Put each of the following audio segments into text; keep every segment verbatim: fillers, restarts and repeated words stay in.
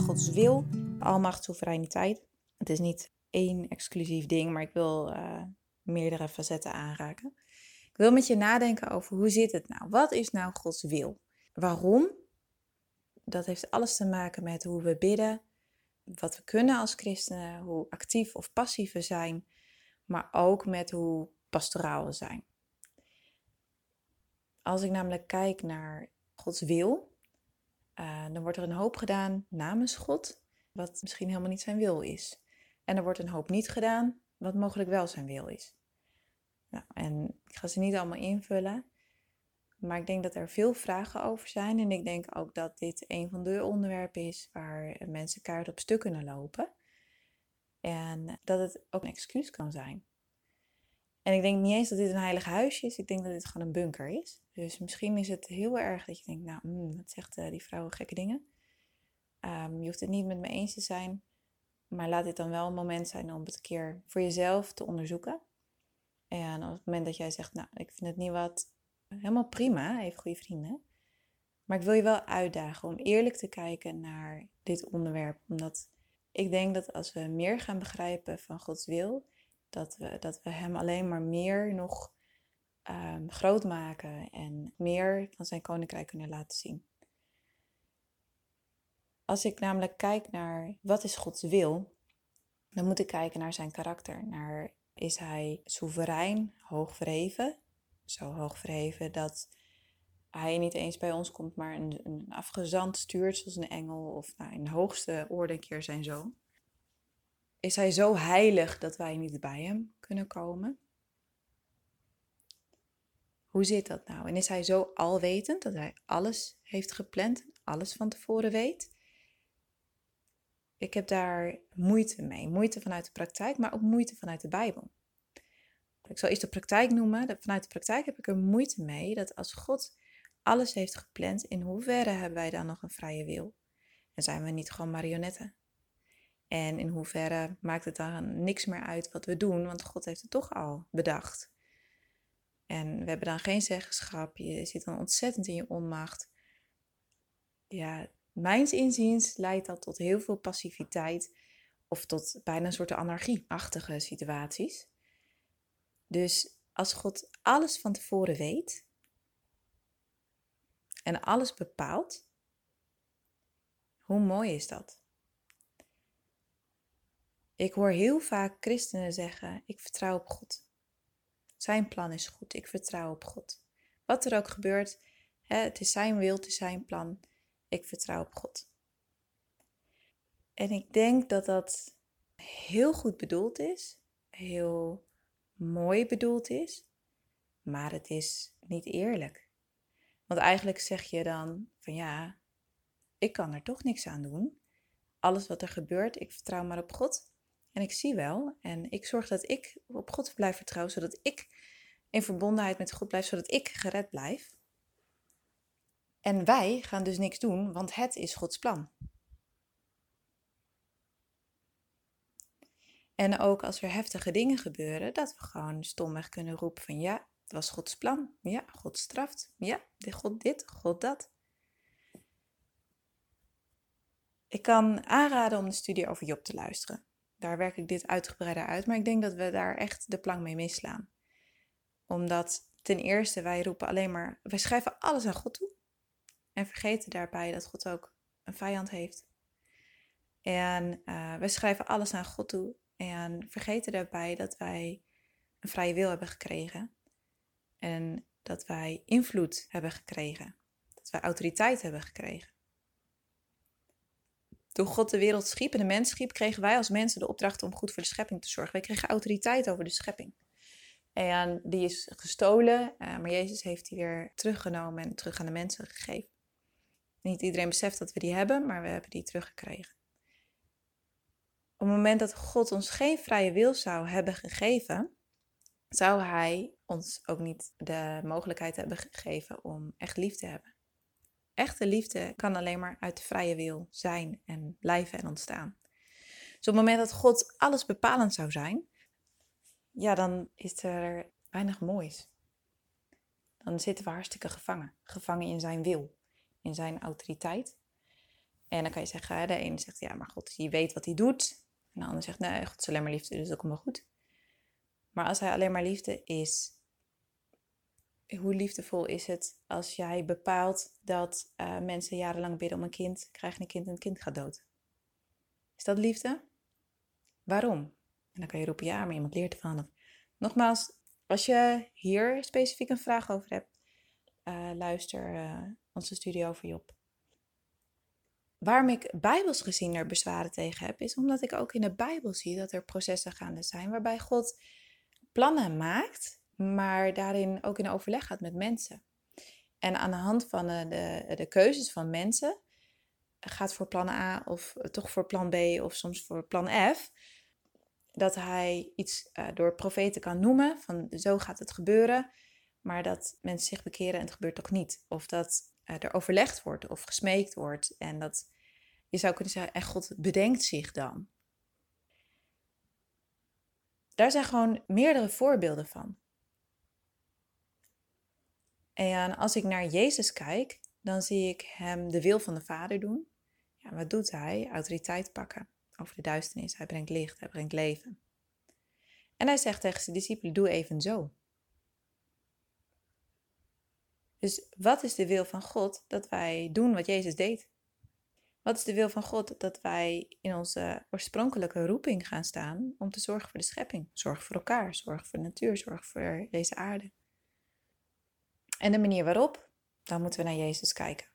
Gods wil, almacht, soevereiniteit. Het is niet één exclusief ding, maar ik wil uh, meerdere facetten aanraken. Ik wil met je nadenken over hoe zit het nou? Wat is nou Gods wil? Waarom? Dat heeft alles te maken met hoe we bidden, wat we kunnen als christenen, hoe actief of passief we zijn, maar ook met hoe pastoraal we zijn. Als ik namelijk kijk naar Gods wil, uh, dan wordt er een hoop gedaan namens God, wat misschien helemaal niet zijn wil is. En er wordt een hoop niet gedaan, wat mogelijk wel zijn wil is. Nou, en ik ga ze niet allemaal invullen, maar ik denk dat er veel vragen over zijn. En ik denk ook dat dit een van de onderwerpen is waar mensen kaart op stuk kunnen lopen. En dat het ook een excuus kan zijn. En ik denk niet eens dat dit een heilig huisje is. Ik denk dat dit gewoon een bunker is. Dus misschien is het heel erg dat je denkt, nou, mm, wat zegt uh, die vrouw gekke dingen. Um, je hoeft het niet met me eens te zijn. Maar laat dit dan wel een moment zijn om het een keer voor jezelf te onderzoeken. En op het moment dat jij zegt, nou, ik vind het niet wat, helemaal prima, even goede vrienden. Maar ik wil je wel uitdagen om eerlijk te kijken naar dit onderwerp. Omdat ik denk dat als we meer gaan begrijpen van Gods wil, dat we, dat we hem alleen maar meer nog um, groot maken en meer van zijn koninkrijk kunnen laten zien. Als ik namelijk kijk naar wat is Gods wil, dan moet ik kijken naar zijn karakter. Naar, is hij soeverein, hoog verheven? Zo hoog verheven dat hij niet eens bij ons komt, maar een, een afgezant stuurt zoals een engel of nou, in de hoogste orde een keer zijn zoon. Is hij zo heilig dat wij niet bij hem kunnen komen? Hoe zit dat nou? En is hij zo alwetend dat hij alles heeft gepland, alles van tevoren weet? Ik heb daar moeite mee. Moeite vanuit de praktijk, maar ook moeite vanuit de Bijbel. Ik zal eerst de praktijk noemen. Vanuit de praktijk heb ik er moeite mee dat als God alles heeft gepland, in hoeverre hebben wij dan nog een vrije wil? En zijn we niet gewoon marionetten? En in hoeverre maakt het dan niks meer uit wat we doen, want God heeft het toch al bedacht. En we hebben dan geen zeggenschap, je zit dan ontzettend in je onmacht. Ja, mijns inziens leidt dat tot heel veel passiviteit of tot bijna een soort anarchie-achtige situaties. Dus als God alles van tevoren weet en alles bepaalt, hoe mooi is dat? Ik hoor heel vaak christenen zeggen, ik vertrouw op God. Zijn plan is goed, ik vertrouw op God. Wat er ook gebeurt, hè, het is zijn wil, het is zijn plan, ik vertrouw op God. En ik denk dat dat heel goed bedoeld is, heel mooi bedoeld is, maar het is niet eerlijk. Want eigenlijk zeg je dan van ja, ik kan er toch niks aan doen. Alles wat er gebeurt, ik vertrouw maar op God. En ik zie wel en ik zorg dat ik op God blijf vertrouwen, zodat ik in verbondenheid met God blijf, zodat ik gered blijf. En wij gaan dus niks doen, want het is Gods plan. En ook als er heftige dingen gebeuren, dat we gewoon stomweg kunnen roepen van ja, het was Gods plan. Ja, God straft. Ja, God dit, God dat. Ik kan aanraden om de studie over Job te luisteren. Daar werk ik dit uitgebreider uit, maar ik denk dat we daar echt de plank mee misslaan. Omdat ten eerste wij roepen alleen maar, wij schrijven alles aan God toe. En vergeten daarbij dat God ook een vijand heeft. En uh, wij schrijven alles aan God toe. En vergeten daarbij dat wij een vrije wil hebben gekregen. En dat wij invloed hebben gekregen. Dat wij autoriteit hebben gekregen. Toen God de wereld schiep en de mens schiep, kregen wij als mensen de opdracht om goed voor de schepping te zorgen. Wij kregen autoriteit over de schepping. En die is gestolen, maar Jezus heeft die weer teruggenomen en terug aan de mensen gegeven. Niet iedereen beseft dat we die hebben, maar we hebben die teruggekregen. Op het moment dat God ons geen vrije wil zou hebben gegeven, zou hij ons ook niet de mogelijkheid hebben gegeven om echt lief te hebben. Echte liefde kan alleen maar uit de vrije wil zijn en blijven en ontstaan. Dus op het moment dat God alles bepalend zou zijn, ja, dan is er weinig moois. Dan zitten we hartstikke gevangen. Gevangen in zijn wil, in zijn autoriteit. En dan kan je zeggen, de ene zegt, ja, maar God, die weet wat hij doet. En de ander zegt, nee, God is alleen maar liefde, dus dat komt wel goed. Maar als hij alleen maar liefde is, hoe liefdevol is het als jij bepaalt dat uh, mensen jarenlang bidden om een kind, krijgen een kind en het kind gaat dood? Is dat liefde? Waarom? En dan kan je roepen, ja, maar iemand leert ervan. Of, nogmaals, als je hier specifiek een vraag over hebt, uh, luister uh, onze studie over Job. Waarom ik bijbels gezien er bezwaren tegen heb, is omdat ik ook in de Bijbel zie dat er processen gaande zijn waarbij God plannen maakt, maar daarin ook in overleg gaat met mensen. En aan de hand van de, de, de keuzes van mensen gaat voor plan A of toch voor plan B of soms voor plan F, dat hij iets uh, door profeten kan noemen, van zo gaat het gebeuren, maar dat mensen zich bekeren en het gebeurt toch niet. Of dat uh, er overlegd wordt of gesmeekt wordt en dat je zou kunnen zeggen, en God bedenkt zich dan. Daar zijn gewoon meerdere voorbeelden van. En als ik naar Jezus kijk, dan zie ik hem de wil van de Vader doen. Ja, wat doet hij? Autoriteit pakken over de duisternis. Hij brengt licht, hij brengt leven. En hij zegt tegen zijn discipelen, doe even zo. Dus wat is de wil van God? Dat wij doen wat Jezus deed. Wat is de wil van God? Dat wij in onze oorspronkelijke roeping gaan staan om te zorgen voor de schepping. Zorg voor elkaar, zorg voor de natuur, zorg voor deze aarde. En de manier waarop, dan moeten we naar Jezus kijken.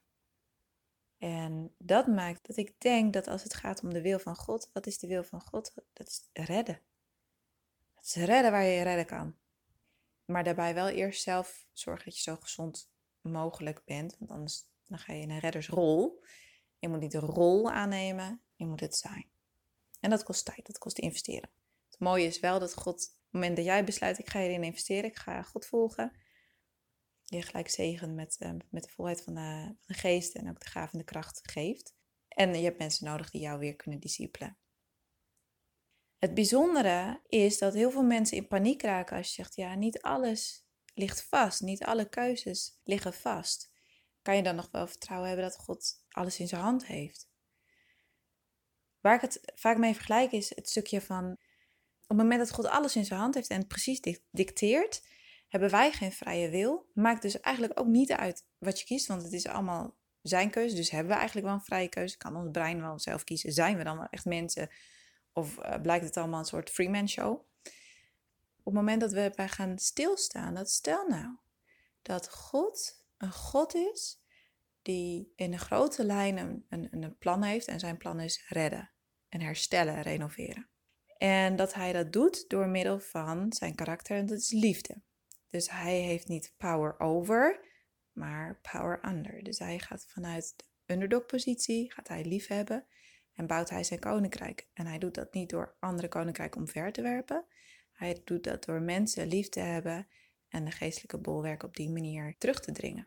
En dat maakt dat ik denk dat als het gaat om de wil van God, wat is de wil van God? Dat is redden. Dat is redden waar je je redden kan. Maar daarbij wel eerst zelf zorgen dat je zo gezond mogelijk bent, want anders dan ga je in een reddersrol. Je moet niet de rol aannemen, je moet het zijn. En dat kost tijd, dat kost investeren. Het mooie is wel dat God, op het moment dat jij besluit, ik ga hierin investeren, ik ga God volgen, je gelijk zegen met, uh, met de volheid van de, van de geest en ook de gave en de kracht geeft. En je hebt mensen nodig die jou weer kunnen discipelen. Het bijzondere is dat heel veel mensen in paniek raken als je zegt, ja, niet alles ligt vast, niet alle keuzes liggen vast. Kan je dan nog wel vertrouwen hebben dat God alles in zijn hand heeft? Waar ik het vaak mee vergelijk is het stukje van, op het moment dat God alles in zijn hand heeft en het precies dicteert, hebben wij geen vrije wil. Maakt dus eigenlijk ook niet uit wat je kiest, want het is allemaal zijn keuze. Dus hebben we eigenlijk wel een vrije keuze. Kan ons brein wel zelf kiezen. Zijn we dan wel echt mensen? Of uh, blijkt het allemaal een soort Freeman show? Op het moment dat we erbij gaan stilstaan, dat stel nou dat God een God is die in de grote lijnen een, een, een plan heeft. En zijn plan is redden en herstellen, renoveren. En dat hij dat doet door middel van zijn karakter en dat is liefde. Dus hij heeft niet power over, maar power under. Dus hij gaat vanuit de underdog-positie, gaat hij liefhebben en bouwt hij zijn koninkrijk. En hij doet dat niet door andere koninkrijken omver te werpen. Hij doet dat door mensen lief te hebben en de geestelijke bolwerk op die manier terug te dringen.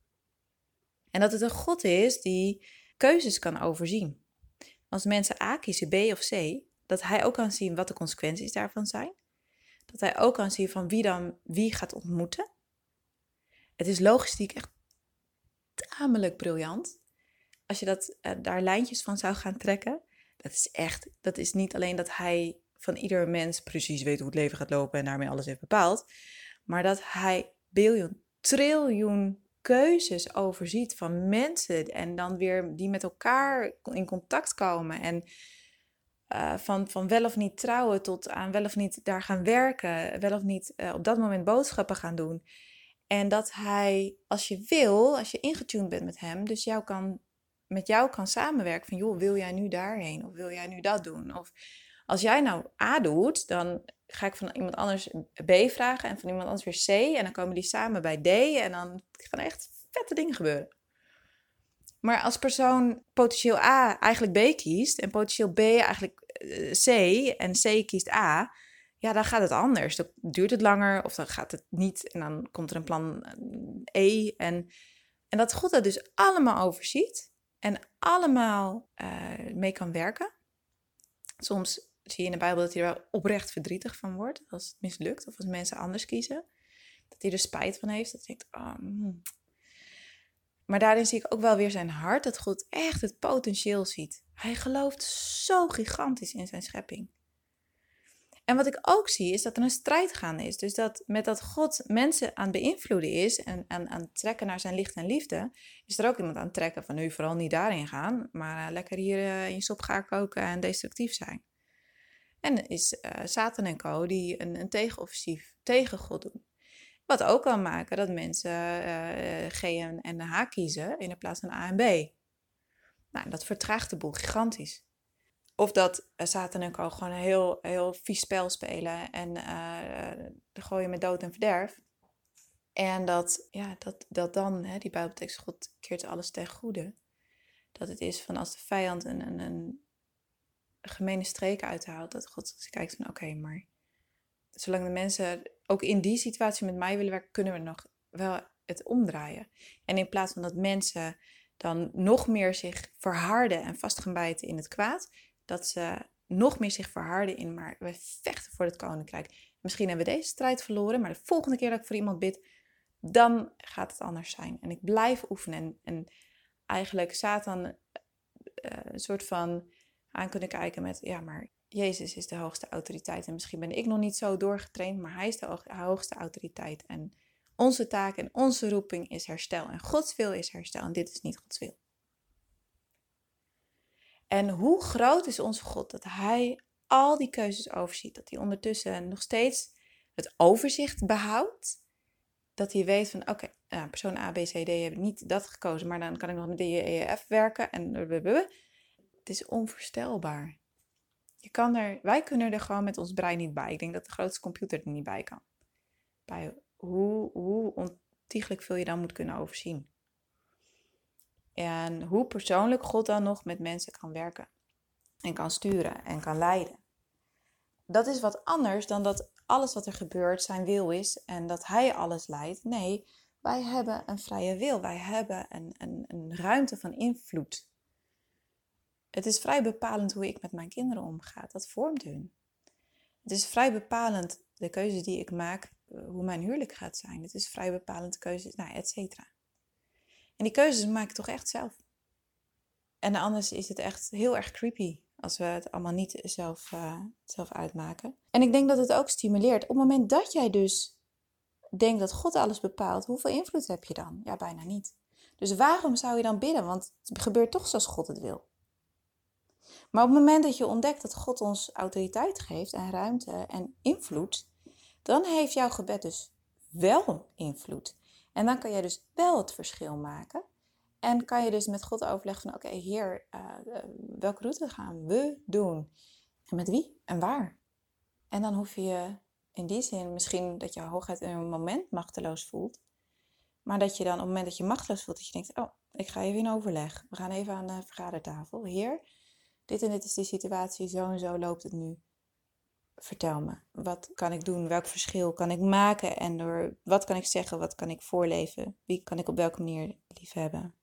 En dat het een God is die keuzes kan overzien. Als mensen A kiezen, B of C, dat hij ook kan zien wat de consequenties daarvan zijn. Dat hij ook kan zien van wie dan wie gaat ontmoeten. Het is logistiek echt tamelijk briljant. Als je dat, uh, daar lijntjes van zou gaan trekken. Dat is echt, dat is niet alleen dat hij van ieder mens precies weet hoe het leven gaat lopen en daarmee alles heeft bepaald. Maar dat hij biljoen, triljoen keuzes overziet van mensen. En dan weer die met elkaar in contact komen. En Uh, van, van wel of niet trouwen tot aan wel of niet daar gaan werken. Wel of niet uh, op dat moment boodschappen gaan doen. En dat hij, als je wil, als je ingetuned bent met hem, dus jou kan, met jou kan samenwerken. Van joh, wil jij nu daarheen? Of wil jij nu dat doen? Of als jij nou A doet, dan ga ik van iemand anders B vragen. En van iemand anders weer C. En dan komen die samen bij D. En dan gaan er echt vette dingen gebeuren. Maar als persoon potentieel A eigenlijk B kiest en potentieel B eigenlijk C en C kiest A, ja, dan gaat het anders. Dan duurt het langer of dan gaat het niet en dan komt er een plan E. En, en dat God dat dus allemaal overziet en allemaal uh, mee kan werken. Soms zie je in de Bijbel dat hij er wel oprecht verdrietig van wordt als het mislukt of als mensen anders kiezen. Dat hij er spijt van heeft, dat hij denkt, oh, hmm. Maar daarin zie ik ook wel weer zijn hart, dat God echt het potentieel ziet. Hij gelooft zo gigantisch in zijn schepping. En wat ik ook zie, is dat er een strijd gaande is. Dus dat met dat God mensen aan het beïnvloeden is en aan, aan het trekken naar zijn licht en liefde, is er ook iemand aan het trekken van nu vooral niet daarin gaan, maar uh, lekker hier uh, in je sop gaan koken en destructief zijn. En is uh, Satan en co. die een, een tegenoffensief tegen God doen. Wat ook kan maken dat mensen uh, G en, en H kiezen in plaats van A en B. Nou, dat vertraagt de boel gigantisch. Of dat uh, Satan en co. gewoon een heel, heel vies spel spelen en uh, gooien met dood en verderf. En dat, ja, dat, dat dan, hè, die Bijbeltekst, God keert alles ten goede. Dat het is van als de vijand een, een, een gemene streek uithaalt, dat God kijkt van oké, okay, maar zolang de mensen ook in die situatie met mij willen werken, kunnen we nog wel het omdraaien. En in plaats van dat mensen dan nog meer zich verharden en vast gaan bijten in het kwaad, dat ze nog meer zich verharden in, maar we vechten voor het koninkrijk. Misschien hebben we deze strijd verloren, maar de volgende keer dat ik voor iemand bid, dan gaat het anders zijn. En ik blijf oefenen en, en eigenlijk Satan uh, een soort van aan kunnen kijken met, ja, maar Jezus is de hoogste autoriteit en misschien ben ik nog niet zo doorgetraind, maar hij is de hoogste autoriteit. En onze taak en onze roeping is herstel en Gods wil is herstel en dit is niet Gods wil. En hoe groot is onze God dat hij al die keuzes overziet, dat hij ondertussen nog steeds het overzicht behoudt, dat hij weet van oké, okay, nou, persoon A, B, C, D heb ik niet dat gekozen, maar dan kan ik nog met D, E, F werken en het is onvoorstelbaar. Je kan er, wij kunnen er gewoon met ons brein niet bij. Ik denk dat de grootste computer er niet bij kan. Bij hoe, hoe ontiegelijk veel je dan moet kunnen overzien. En hoe persoonlijk God dan nog met mensen kan werken. En kan sturen en kan leiden. Dat is wat anders dan dat alles wat er gebeurt zijn wil is. En dat hij alles leidt. Nee, wij hebben een vrije wil. Wij hebben een, een, een ruimte van invloed. Het is vrij bepalend hoe ik met mijn kinderen omga. Dat vormt hun. Het is vrij bepalend de keuzes die ik maak, hoe mijn huwelijk gaat zijn. Het is vrij bepalend de keuzes, nou, et cetera. En die keuzes maak ik toch echt zelf. En anders is het echt heel erg creepy als we het allemaal niet zelf, uh, zelf uitmaken. En ik denk dat het ook stimuleert. Op het moment dat jij dus denkt dat God alles bepaalt, hoeveel invloed heb je dan? Ja, bijna niet. Dus waarom zou je dan bidden? Want het gebeurt toch zoals God het wil. Maar op het moment dat je ontdekt dat God ons autoriteit geeft en ruimte en invloed, dan heeft jouw gebed dus wel invloed. En dan kan jij dus wel het verschil maken. En kan je dus met God overleggen van oké, okay, Heer, uh, welke route gaan we doen? En met wie en waar? En dan hoef je je in die zin misschien dat je hooguit in een moment machteloos voelt. Maar dat je dan op het moment dat je machteloos voelt, dat je denkt, oh, ik ga even in overleg. We gaan even aan de vergadertafel. Heer, dit en dit is de situatie, zo en zo loopt het nu. Vertel me, wat kan ik doen? Welk verschil kan ik maken? En door wat kan ik zeggen? Wat kan ik voorleven? Wie kan ik op welke manier liefhebben?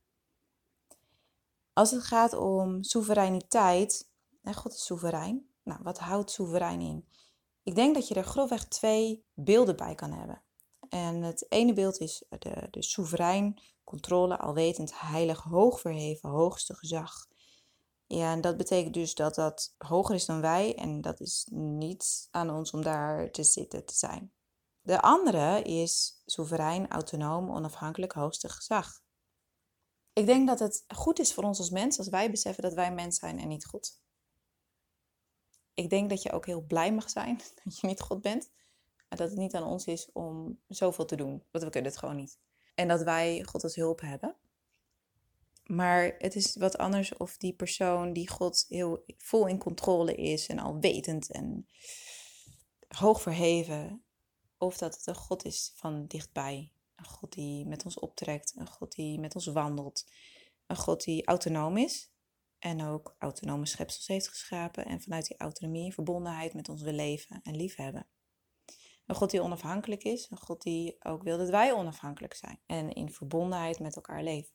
Als het gaat om soevereiniteit, hè, God is soeverein. Nou, wat houdt soeverein in? Ik denk dat je er grofweg twee beelden bij kan hebben. En het ene beeld is de, de soeverein, controle, alwetend, heilig, hoog verheven, hoogste gezag. Ja, en dat betekent dus dat dat hoger is dan wij en dat is niet aan ons om daar te zitten te zijn. De andere is soeverein, autonoom, onafhankelijk, hoogste gezag. Ik denk dat het goed is voor ons als mens als wij beseffen dat wij mens zijn en niet God. Ik denk dat je ook heel blij mag zijn dat je niet God bent. En dat het niet aan ons is om zoveel te doen, want we kunnen het gewoon niet. En dat wij God als hulp hebben. Maar het is wat anders of die persoon die God heel vol in controle is en alwetend en hoog verheven. Of dat het een God is van dichtbij. Een God die met ons optrekt, een God die met ons wandelt. Een God die autonoom is en ook autonome schepsels heeft geschapen. En vanuit die autonomie verbondenheid met ons wil leven en liefhebben. Een God die onafhankelijk is, een God die ook wil dat wij onafhankelijk zijn. En in verbondenheid met elkaar leven.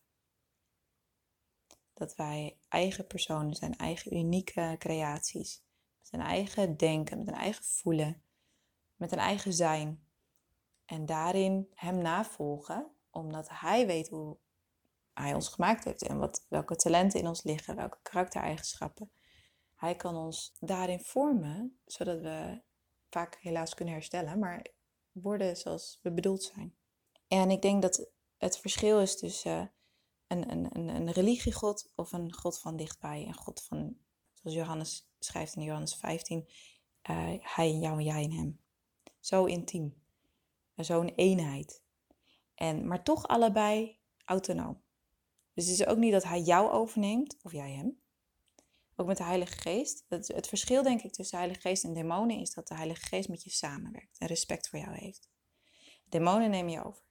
Dat wij eigen personen zijn, eigen unieke creaties. Met een eigen denken, met een eigen voelen. Met een eigen zijn. En daarin hem navolgen, omdat hij weet hoe hij ons gemaakt heeft en wat, welke talenten in ons liggen, welke karaktereigenschappen. Hij kan ons daarin vormen, zodat we vaak helaas kunnen herstellen, maar worden zoals we bedoeld zijn. En ik denk dat het verschil is tussen een, een, een, een religiegod of een God van dichtbij. Een God van, zoals Johannes schrijft in Johannes vijftien, uh, hij in jou en jij in hem. Zo intiem. Zo'n eenheid. En, maar toch allebei autonoom. Dus het is ook niet dat hij jou overneemt, of jij hem. Ook met de Heilige Geest. Het, het verschil denk ik tussen de Heilige Geest en demonen is dat de Heilige Geest met je samenwerkt en respect voor jou heeft. Demonen nemen je over.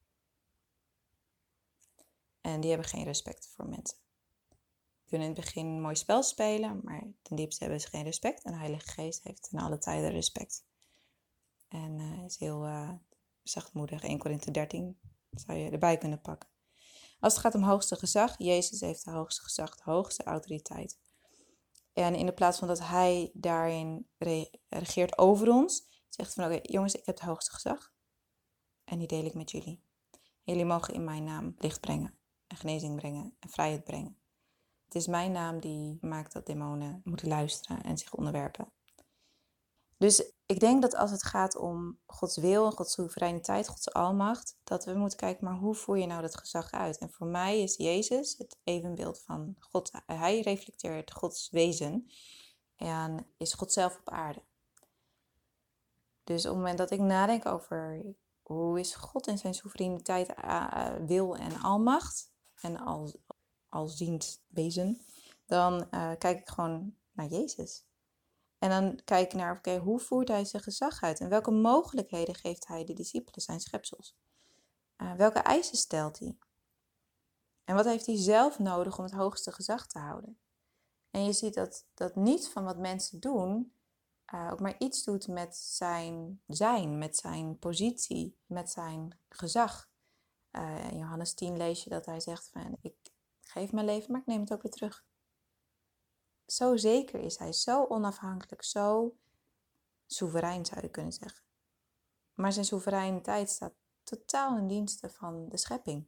En die hebben geen respect voor mensen. Die kunnen in het begin een mooi spel spelen, maar ten diepste hebben ze geen respect. En de Heilige Geest heeft in alle tijden respect. En uh, is heel uh, zachtmoedig. Eerste Korinthe dertien zou je erbij kunnen pakken. Als het gaat om hoogste gezag, Jezus heeft de hoogste gezag, de hoogste autoriteit. En in de plaats van dat hij daarin regeert over ons, zegt van oké, okay, jongens, ik heb het hoogste gezag. En die deel ik met jullie. Jullie mogen in mijn naam licht brengen, en genezing brengen en vrijheid brengen. Het is mijn naam die maakt dat demonen moeten luisteren en zich onderwerpen. Dus ik denk dat als het gaat om Gods wil en Gods soevereiniteit, Gods almacht, dat we moeten kijken, maar hoe voer je nou dat gezag uit? En voor mij is Jezus het evenbeeld van God. Hij reflecteert Gods wezen en is God zelf op aarde. Dus op het moment dat ik nadenk over hoe is God in zijn soevereiniteit, uh, wil en almacht en al, alziend wezen, dan uh, kijk ik gewoon naar Jezus. En dan kijk ik naar, oké, okay, hoe voert hij zijn gezag uit? En welke mogelijkheden geeft hij de discipelen, zijn schepsels? Uh, welke eisen stelt hij? En wat heeft hij zelf nodig om het hoogste gezag te houden? En je ziet dat, dat niets van wat mensen doen uh, ook maar iets doet met zijn zijn, met zijn positie, met zijn gezag. Uh, in Johannes tien lees je dat hij zegt van, ik geef mijn leven, maar ik neem het ook weer terug. Zo zeker is hij, zo onafhankelijk, zo soeverein zou je kunnen zeggen. Maar zijn soevereiniteit staat totaal in dienste van de schepping.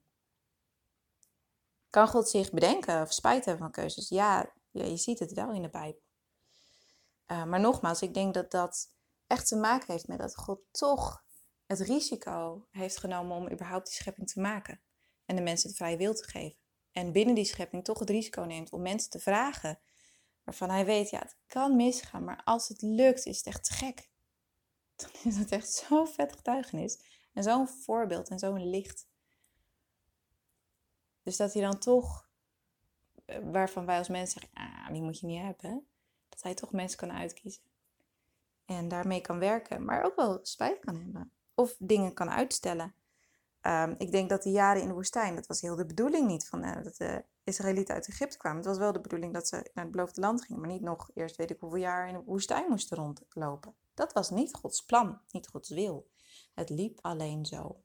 Kan God zich bedenken of spijt hebben van keuzes? Ja, ja, je ziet het wel in de Bijbel. Uh, maar nogmaals, ik denk dat dat echt te maken heeft met dat God toch het risico heeft genomen om überhaupt die schepping te maken. En de mensen de vrije wil te geven. En binnen die schepping toch het risico neemt om mensen te vragen waarvan hij weet, ja, het kan misgaan, maar als het lukt, is het echt te gek. Dan is het echt zo'n vet getuigenis. En zo'n voorbeeld en zo'n licht. Dus dat hij dan toch, waarvan wij als mensen zeggen, ah, die moet je niet hebben. Dat hij toch mensen kan uitkiezen. En daarmee kan werken, maar ook wel spijt kan hebben. Of dingen kan uitstellen. Um, ik denk dat de jaren in de woestijn, dat was heel de bedoeling niet van uh, dat de Israëlieten uit Egypte kwamen. Het was wel de bedoeling dat ze naar het beloofde land gingen, maar niet nog eerst weet ik hoeveel jaar in de woestijn moesten rondlopen. Dat was niet Gods plan, niet Gods wil. Het liep alleen zo.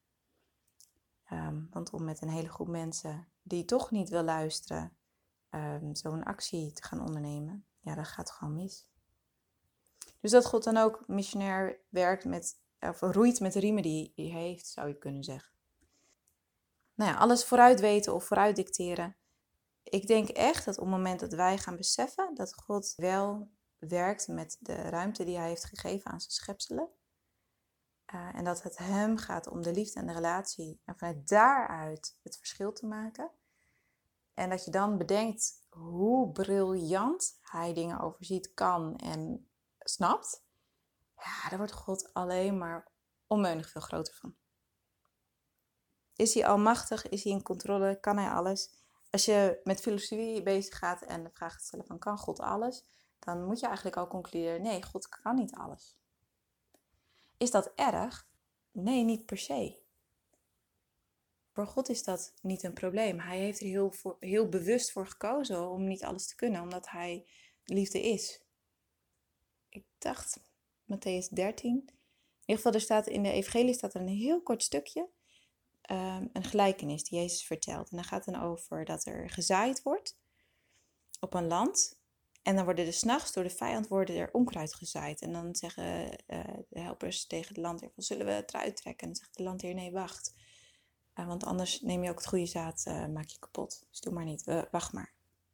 Um, want om met een hele groep mensen die toch niet wil luisteren, um, zo'n actie te gaan ondernemen, ja, dat gaat gewoon mis. Dus dat God dan ook missionair werkt met, of roeit met de riemen die hij heeft, zou je kunnen zeggen. Nou ja, alles vooruit weten of vooruit dicteren. Ik denk echt dat op het moment dat wij gaan beseffen dat God wel werkt met de ruimte die hij heeft gegeven aan zijn schepselen. Uh, en dat het hem gaat om de liefde en de relatie. En vanuit daaruit het verschil te maken. En dat je dan bedenkt hoe briljant hij dingen overziet, kan en snapt. Ja, daar wordt God alleen maar onmeunig veel groter van. Is hij almachtig? Is hij in controle? Kan hij alles? Als je met filosofie bezig gaat en de vraag gaat stellen van kan God alles? Dan moet je eigenlijk al concluderen, nee, God kan niet alles. Is dat erg? Nee, niet per se. Voor God is dat niet een probleem. Hij heeft er heel, voor, heel bewust voor gekozen om niet alles te kunnen, omdat hij liefde is. Ik dacht, Mattheüs dertien. In ieder geval, er staat in de evangelie staat er een heel kort stukje. Um, een gelijkenis die Jezus vertelt. En dat gaat dan over dat er gezaaid wordt op een land. En dan worden er 's nachts door de vijand worden er onkruid gezaaid. En dan zeggen uh, de helpers tegen de landheer, zullen we het eruit trekken? En dan zegt de landheer, nee, wacht. Uh, want anders neem je ook het goede zaad, uh, maak je kapot. Dus doe maar niet, uh, wacht maar.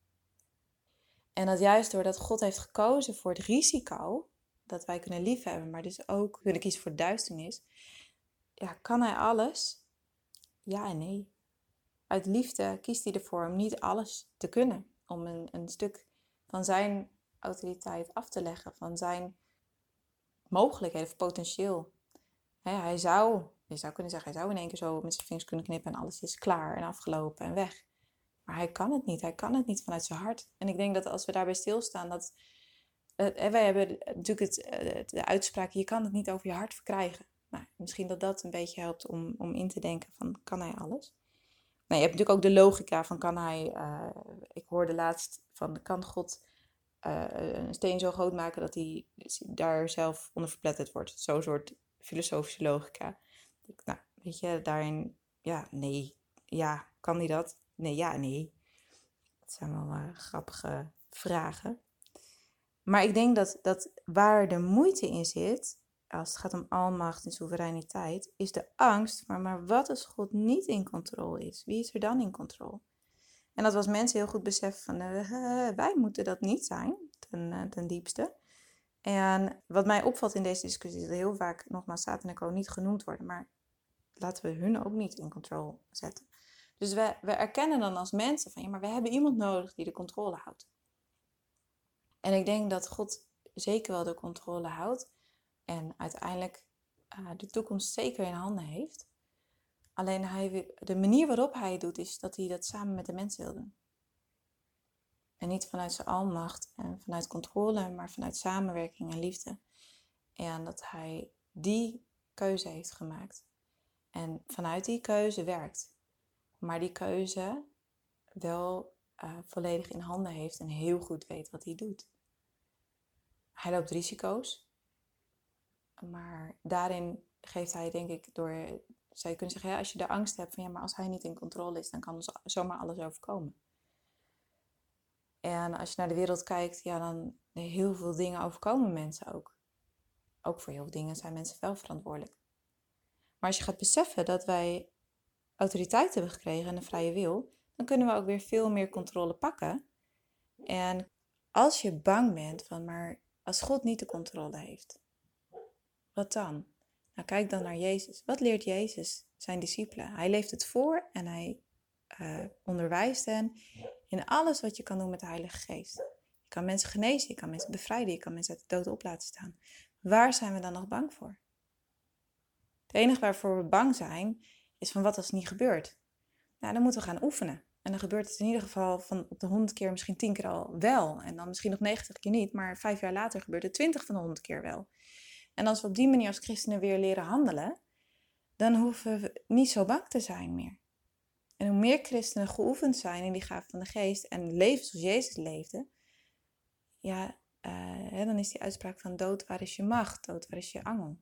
En dat juist doordat God heeft gekozen voor het risico dat wij kunnen liefhebben, maar dus ook kunnen kiezen voor de duisternis. Ja, kan hij alles? Ja en nee. Uit liefde kiest hij ervoor om niet alles te kunnen. Om een, een stuk van zijn autoriteit af te leggen, van zijn mogelijkheden of potentieel. He, hij zou, je zou kunnen zeggen, hij zou in één keer zo met zijn vingers kunnen knippen en alles is klaar en afgelopen en weg. Maar hij kan het niet, hij kan het niet vanuit zijn hart. En ik denk dat als we daarbij stilstaan, dat uh, wij hebben natuurlijk het, uh, de uitspraak, je kan het niet over je hart verkrijgen. Nou, misschien dat dat een beetje helpt om, om in te denken van, kan hij alles? Nou, je hebt natuurlijk ook de logica van, kan hij, uh, ik hoorde laatst van, kan God uh, een steen zo groot maken dat hij daar zelf onder verpletterd wordt? Zo'n soort filosofische logica. Nou, weet je, daarin, ja, nee, ja, kan hij dat? Nee, ja, nee. Dat zijn wel uh, grappige vragen. Maar ik denk dat, dat waar de moeite in zit, als het gaat om almacht en soevereiniteit, is de angst. Maar, maar wat als God niet in controle is? Wie is er dan in controle? En dat was mensen heel goed beseffen van, uh, uh, wij moeten dat niet zijn, ten, uh, ten diepste. En wat mij opvalt in deze discussie is dat heel vaak, nogmaals, Satan en Co. niet genoemd worden. Maar laten we hun ook niet in controle zetten. Dus we, we erkennen dan als mensen van, ja, maar we hebben iemand nodig die de controle houdt. En ik denk dat God zeker wel de controle houdt. En uiteindelijk uh, de toekomst zeker in handen heeft. Alleen hij, de manier waarop hij het doet, is dat hij dat samen met de mensen wil doen. En niet vanuit zijn almacht en vanuit controle, maar vanuit samenwerking en liefde. En dat hij die keuze heeft gemaakt. En vanuit die keuze werkt. Maar die keuze wel uh, volledig in handen heeft en heel goed weet wat hij doet. Hij loopt risico's. Maar daarin geeft hij, denk ik, door, zou je kunnen zeggen, ja, als je de angst hebt van, ja, maar als hij niet in controle is, dan kan ons zomaar alles overkomen. En als je naar de wereld kijkt, ja, dan heel veel dingen overkomen mensen ook. Ook voor heel veel dingen zijn mensen wel verantwoordelijk. Maar als je gaat beseffen dat wij autoriteit hebben gekregen en een vrije wil, dan kunnen we ook weer veel meer controle pakken. En als je bang bent van, maar als God niet de controle heeft, wat dan? Nou, kijk dan naar Jezus. Wat leert Jezus zijn discipelen? Hij leeft het voor en hij uh, onderwijst hen in alles wat je kan doen met de Heilige Geest. Je kan mensen genezen, je kan mensen bevrijden, je kan mensen uit de dood op laten staan. Waar zijn we dan nog bang voor? Het enige waarvoor we bang zijn, is van wat als het niet gebeurt. Nou, dan moeten we gaan oefenen. En dan gebeurt het in ieder geval van op de honderd keer misschien tien keer al wel. En dan misschien nog negentig keer niet, maar vijf jaar later gebeurt het twintig van de honderd keer wel. En als we op die manier als christenen weer leren handelen, dan hoeven we niet zo bang te zijn meer. En hoe meer christenen geoefend zijn in die gave van de geest en leven zoals Jezus leefde, ja, uh, hè, dan is die uitspraak van dood, waar is je macht? Dood, waar is je angel?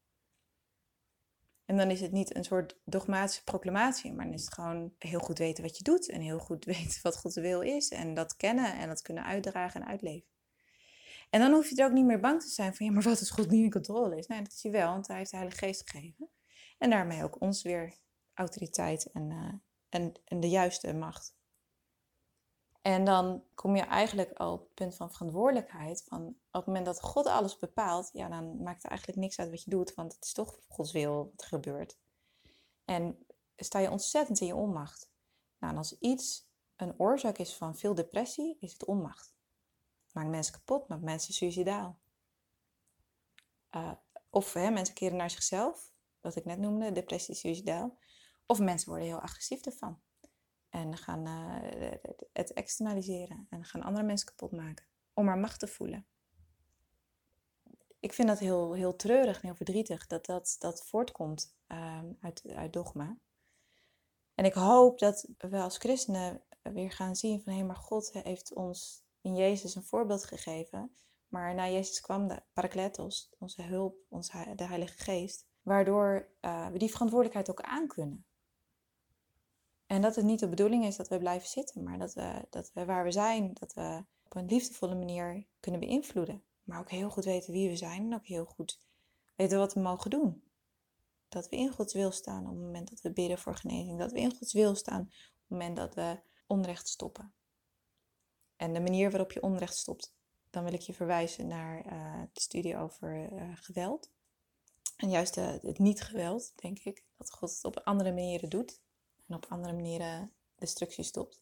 En dan is het niet een soort dogmatische proclamatie, maar dan is het gewoon heel goed weten wat je doet en heel goed weten wat Gods wil is en dat kennen en dat kunnen uitdragen en uitleven. En dan hoef je er ook niet meer bang te zijn van, ja, maar wat als God niet in controle is? Nee, dat is hij wel, want hij heeft de Heilige Geest gegeven. En daarmee ook ons weer autoriteit en, uh, en, en de juiste macht. En dan kom je eigenlijk al op het punt van verantwoordelijkheid. Van op het moment dat God alles bepaalt, ja, dan maakt het eigenlijk niks uit wat je doet, want het is toch Gods wil wat er gebeurt. En sta je ontzettend in je onmacht. Nou, en als iets een oorzaak is van veel depressie, is het onmacht. Maakt mensen kapot, maakt mensen suïcidaal. Uh, of hè, mensen keren naar zichzelf, wat ik net noemde, depressie, suïcidaal. Of mensen worden heel agressief ervan. En gaan uh, het externaliseren. En gaan andere mensen kapot maken. Om maar macht te voelen. Ik vind dat heel, heel treurig en heel verdrietig. Dat dat, dat voortkomt uh, uit, uit dogma. En ik hoop dat we als christenen weer gaan zien van, hé, maar God heeft ons in Jezus een voorbeeld gegeven. Maar na Jezus kwam de Parakletos, onze hulp, onze, de Heilige Geest. Waardoor uh, we die verantwoordelijkheid ook aankunnen. En dat het niet de bedoeling is dat we blijven zitten. Maar dat we, dat we waar we zijn, dat we op een liefdevolle manier kunnen beïnvloeden. Maar ook heel goed weten wie we zijn en ook heel goed weten wat we mogen doen. Dat we in Gods wil staan op het moment dat we bidden voor genezing. Dat we in Gods wil staan op het moment dat we onrecht stoppen. En de manier waarop je onrecht stopt, dan wil ik je verwijzen naar uh, de studie over uh, geweld. En juist uh, het niet-geweld, denk ik, dat God het op andere manieren doet. En op andere manieren destructie stopt.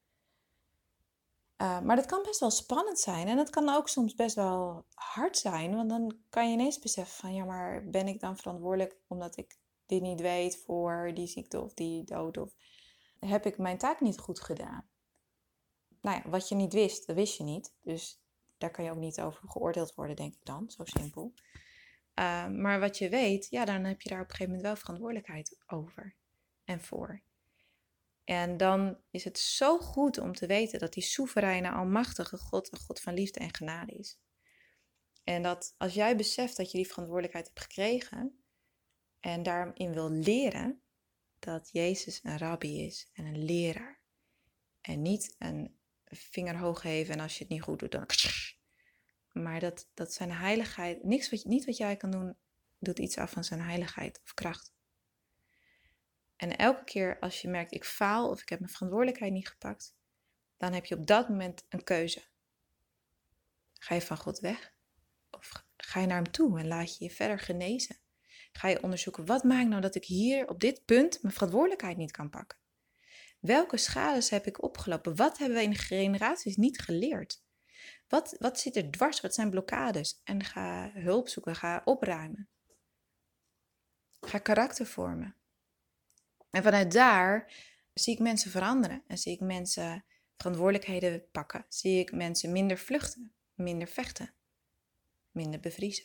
Uh, maar dat kan best wel spannend zijn. En dat kan ook soms best wel hard zijn. Want dan kan je ineens beseffen van, ja, maar ben ik dan verantwoordelijk omdat ik dit niet weet voor die ziekte of die dood? Of heb ik mijn taak niet goed gedaan? Nou ja, wat je niet wist, dat wist je niet. Dus daar kan je ook niet over geoordeeld worden, denk ik dan. Zo simpel. Uh, maar wat je weet, ja, dan heb je daar op een gegeven moment wel verantwoordelijkheid over en voor. En dan is het zo goed om te weten dat die soevereine, almachtige God een God van liefde en genade is. En dat als jij beseft dat je die verantwoordelijkheid hebt gekregen en daarin wil leren, dat Jezus een rabbi is en een leraar. En niet een vinger hoog heven en als je het niet goed doet, dan... Maar dat, dat zijn heiligheid, niks wat, niet wat jij kan doen, doet iets af van zijn heiligheid of kracht. En elke keer als je merkt, ik faal of ik heb mijn verantwoordelijkheid niet gepakt, dan heb je op dat moment een keuze. Ga je van God weg? Of ga je naar hem toe en laat je je verder genezen? Ga je onderzoeken, wat maakt nou dat ik hier op dit punt mijn verantwoordelijkheid niet kan pakken? Welke schades heb ik opgelopen? Wat hebben we in de generaties niet geleerd? Wat, wat zit er dwars? Wat zijn blokkades? En ga hulp zoeken, ga opruimen. Ga karakter vormen. En vanuit daar zie ik mensen veranderen. En zie ik mensen verantwoordelijkheden pakken. Zie ik mensen minder vluchten, minder vechten, minder bevriezen.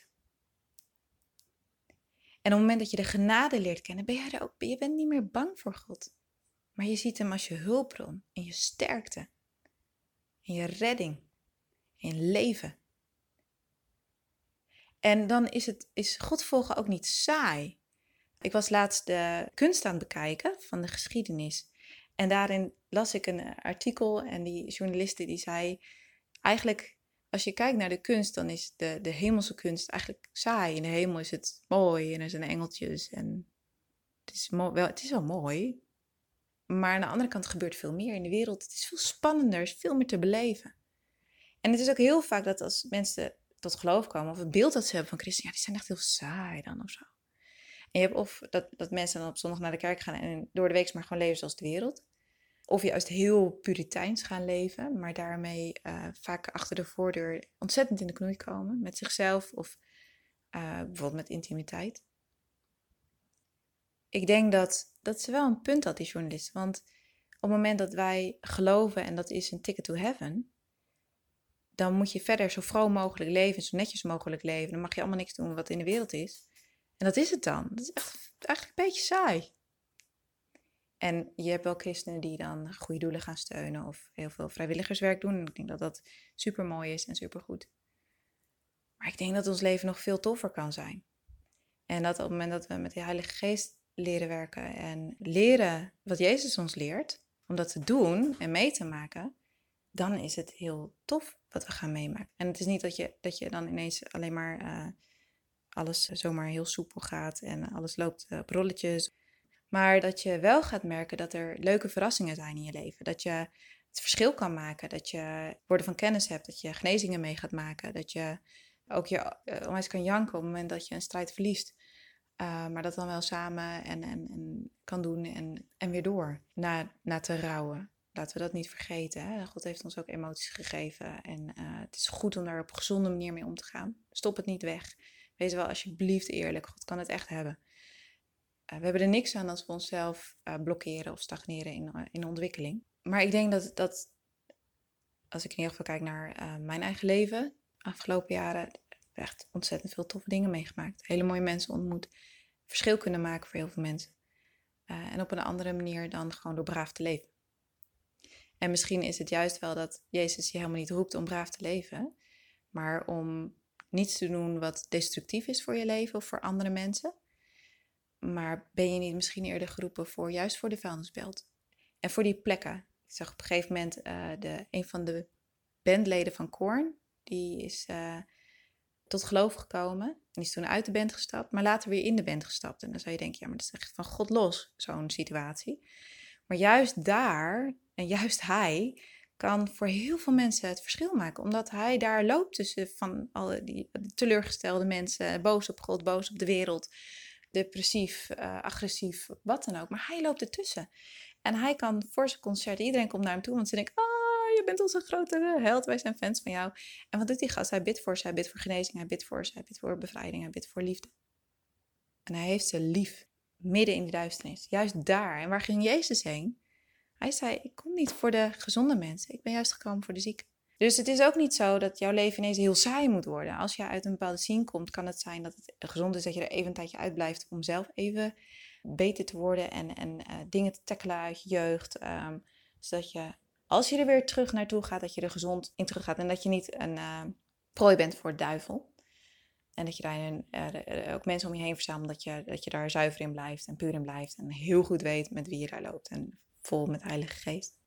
En op het moment dat je de genade leert kennen, ben jij er ook, je bent niet meer bang voor God. Maar je ziet hem als je hulpbron, in je sterkte, in je redding, in je leven. En dan is, het, is God volgen ook niet saai. Ik was laatst de kunst aan het bekijken van de geschiedenis. En daarin las ik een artikel en die journaliste die zei... Eigenlijk, als je kijkt naar de kunst, dan is de, de hemelse kunst eigenlijk saai. In de hemel is het mooi en er zijn engeltjes en het is, mo- wel, het is wel mooi. Maar aan de andere kant gebeurt veel meer in de wereld. Het is veel spannender, er is veel meer te beleven. En het is ook heel vaak dat als mensen tot geloof komen, of het beeld dat ze hebben van Christen, ja, die zijn echt heel saai dan of zo. En je hebt of dat, dat mensen dan op zondag naar de kerk gaan en door de week maar gewoon leven zoals de wereld. Of juist heel puriteins gaan leven, maar daarmee uh, vaak achter de voordeur ontzettend in de knoei komen met zichzelf of uh, bijvoorbeeld met intimiteit. Ik denk dat dat ze wel een punt had, die journalist. Want op het moment dat wij geloven en dat is een ticket to heaven, dan moet je verder zo vroom mogelijk leven, zo netjes mogelijk leven. Dan mag je allemaal niks doen wat in de wereld is. En dat is het dan. Dat is echt, eigenlijk een beetje saai. En je hebt wel christenen die dan goede doelen gaan steunen of heel veel vrijwilligerswerk doen. En ik denk dat dat super mooi is en super goed. Maar ik denk dat ons leven nog veel toffer kan zijn. En dat op het moment dat we met de Heilige Geest leren werken en leren wat Jezus ons leert, om dat te doen en mee te maken, dan is het heel tof wat we gaan meemaken. En het is niet dat je, dat je dan ineens alleen maar uh, alles zomaar heel soepel gaat en alles loopt uh, op rolletjes. Maar dat je wel gaat merken dat er leuke verrassingen zijn in je leven. Dat je het verschil kan maken. Dat je woorden van kennis hebt. Dat je genezingen mee gaat maken. Dat je ook je uh, onwijs kan janken op het moment dat je een strijd verliest. Uh, maar dat dan wel samen en, en, en kan doen en, en weer door. Na, na te rouwen. Laten we dat niet vergeten. Hè? God heeft ons ook emoties gegeven. En uh, het is goed om daar op een gezonde manier mee om te gaan. Stop het niet weg. Wees wel alsjeblieft eerlijk. God kan het echt hebben. Uh, we hebben er niks aan als we onszelf uh, blokkeren of stagneren in, uh, in ontwikkeling. Maar ik denk dat, dat als ik in ieder geval kijk naar uh, mijn eigen leven, afgelopen jaren, heb ik echt ontzettend veel toffe dingen meegemaakt. Hele mooie mensen ontmoet, verschil kunnen maken voor heel veel mensen. Uh, en op een andere manier dan gewoon door braaf te leven. En misschien is het juist wel dat Jezus je helemaal niet roept om braaf te leven, maar om niets te doen wat destructief is voor je leven of voor andere mensen. Maar ben je niet misschien eerder geroepen voor juist voor de vuilnisbelt? En voor die plekken. Ik zag op een gegeven moment uh, de, een van de bandleden van Korn. Die is uh, tot geloof gekomen. En die is toen uit de band gestapt, maar later weer in de band gestapt. En dan zou je denken, ja, maar dat is echt van God los, zo'n situatie. Maar juist daar, en juist hij, kan voor heel veel mensen het verschil maken. Omdat hij daar loopt tussen van alle die teleurgestelde mensen, boos op God, boos op de wereld, depressief, uh, agressief, wat dan ook. Maar hij loopt ertussen. En hij kan voor zijn concert, iedereen komt naar hem toe, want ze denken, ah, je bent onze grote held, wij zijn fans van jou. En wat doet die gast? Hij bidt voor ze, hij bidt voor genezing, hij bidt voor ze, hij bidt voor bevrijding, hij bidt voor liefde. En hij heeft ze lief, midden in de duisternis. Juist daar. En waar ging Jezus heen? Hij zei, ik kom niet voor de gezonde mensen, ik ben juist gekomen voor de zieken. Dus het is ook niet zo dat jouw leven ineens heel saai moet worden. Als je uit een bepaalde scene komt, kan het zijn dat het gezond is dat je er even een tijdje uitblijft om zelf even beter te worden en, en uh, dingen te tackelen uit je jeugd. Um, zodat je, als je er weer terug naartoe gaat, dat je er gezond in terug gaat en dat je niet een uh, prooi bent voor de duivel. En dat je daar een, uh, ook mensen om je heen verzamelt, dat je, dat je daar zuiver in blijft en puur in blijft. En heel goed weet met wie je daar loopt en vol met de Heilige Geest.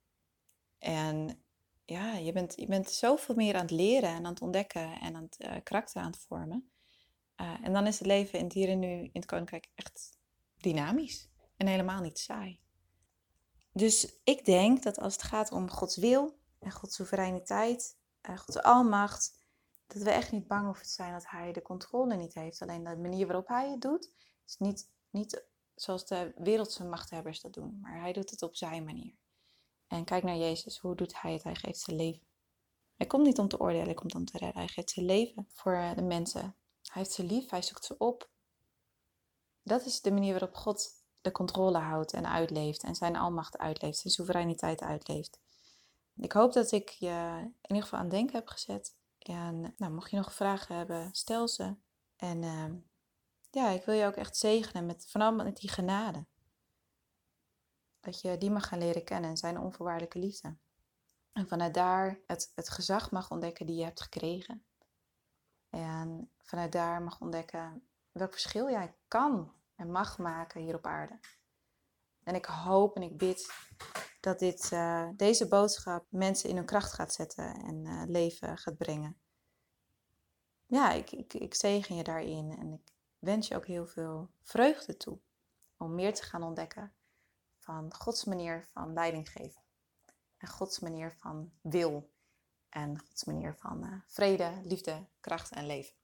En ja, je bent, je bent zoveel meer aan het leren en aan het ontdekken en aan het uh, karakter aan het vormen. Uh, en dan is het leven in het hier en nu in het Koninkrijk echt dynamisch en helemaal niet saai. Dus ik denk dat als het gaat om Gods wil en Gods soevereiniteit, uh, Gods almacht, dat we echt niet bang hoeven te zijn dat hij de controle niet heeft. Alleen de manier waarop hij het doet, is niet, niet zoals de wereldse machthebbers dat doen. Maar hij doet het op zijn manier. En kijk naar Jezus, hoe doet hij het? Hij geeft zijn leven. Hij komt niet om te oordelen, hij komt om te redden. Hij geeft zijn leven voor de mensen. Hij heeft ze lief, hij zoekt ze op. Dat is de manier waarop God de controle houdt en uitleeft. En zijn almacht uitleeft, zijn soevereiniteit uitleeft. Ik hoop dat ik je in ieder geval aan het denken heb gezet. En nou, mocht je nog vragen hebben, stel ze. En uh, ja, ik wil je ook echt zegenen met vooral met die genade. Dat je die mag gaan leren kennen, zijn onvoorwaardelijke liefde. En vanuit daar het, het gezag mag ontdekken die je hebt gekregen. En vanuit daar mag ontdekken welk verschil jij kan en mag maken hier op aarde. En ik hoop en ik bid dat dit, uh, deze boodschap mensen in hun kracht gaat zetten en uh, leven gaat brengen. Ja, ik, ik, ik zegen je daarin en ik wens je ook heel veel vreugde toe om meer te gaan ontdekken van Gods manier van leiding geven. En Gods manier van wil. En Gods manier van uh, vrede, liefde, kracht en leven.